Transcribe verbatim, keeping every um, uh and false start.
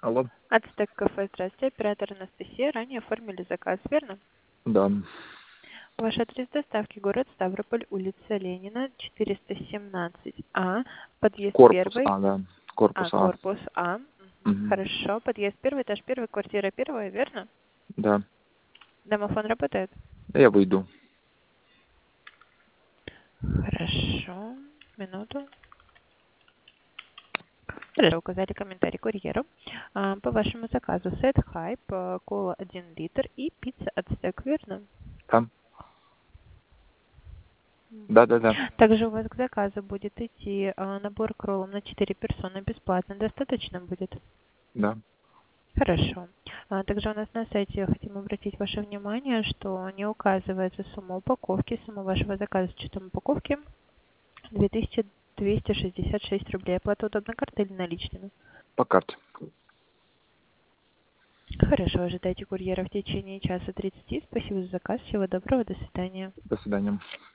Алло. Ацтек кафе, здравствуйте, оператор Анастасия. Ранее оформили заказ, верно? Да. Ваш адрес доставки город Ставрополь, улица Ленина, четыреста семнадцать А, подъезд Корпус первый. А, да. Корпус А, А. корпус А. Мгм, Мгм. хорошо, подъезд первый, этаж первый, квартира первая, верно? Да. Домофон работает? Я выйду. Хорошо, минуту. Хорошо, указали комментарий курьеру. А, по вашему заказу сет хайп, а, кола один литр и пицца Ацтек, верно? Да. Да, Мгм. да, да. Также у вас к заказу будет идти а, набор к роллам на четыре персоны бесплатно. Достаточно будет? Да. Хорошо. А, также у нас на сайте хотим обратить ваше внимание, что не указывается сумма упаковки. Сумма вашего заказа с учетом упаковки две тысячи двести шестьдесят шесть рублей. Оплата удобна картой или наличными? По карте. Хорошо, ожидайте курьера в течение часа тридцати. Спасибо за заказ. Всего доброго. До свидания. До свидания.